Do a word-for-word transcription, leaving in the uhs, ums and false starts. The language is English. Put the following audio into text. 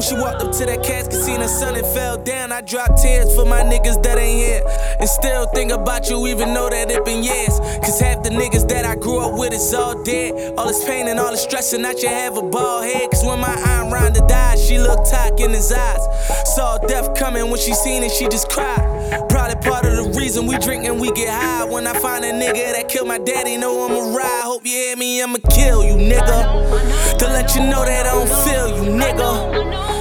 She walked up to that casket, seen her son and fell down. I dropped tears for my niggas that ain't here. And still think about you even though that it been years. Cause half the niggas that I grew up with is all dead. All this pain and all this stress and I should have a bald head. Cause when my aunt Rhonda died, she looked tock in his eyes. Saw death coming when she seen it, she just cried. Probably part of the reason we drink and we get high. When I find a nigga that killed my daddy, know I'ma ride. Hope you hear me, I'ma kill you, nigga. To let you know that I don't feel you, nigga.